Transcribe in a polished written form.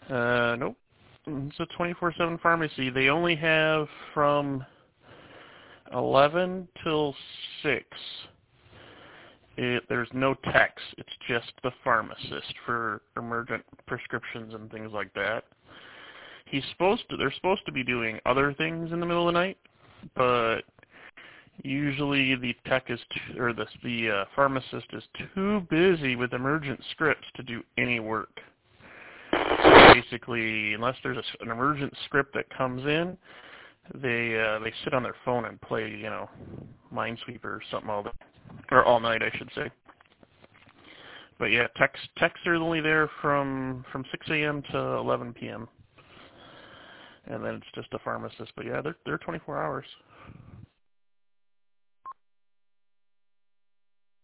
Nope. It's a 24/7 pharmacy. They only have from 11 till 6. There's no techs. It's just the pharmacist for emergent prescriptions and things like that. They're supposed to be doing other things in the middle of the night, but usually the pharmacist is too busy with emergent scripts to do any work. So basically, unless there's an emergent script that comes in, they sit on their phone and play, Minesweeper or something all night, I should say. But yeah, techs are only there from 6 a.m. to 11 p.m. And then it's just a pharmacist. But yeah, they're 24 hours.